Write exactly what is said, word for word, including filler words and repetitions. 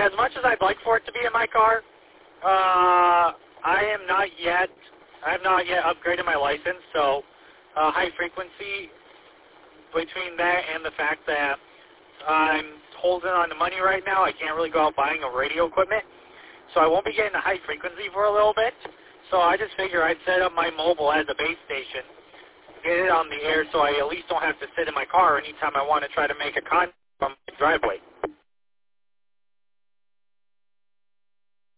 as much as I'd like for it to be in my car, uh, I am not yet, I have not yet upgraded my license, so uh, high frequency, between that and the fact that I'm holding on to money right now, I can't really go out buying a radio equipment, so I won't be getting the high frequency for a little bit. So I just figure I'd set up my mobile as a base station, get it on the air so I at least don't have to sit in my car anytime I want to try to make a contact from my driveway.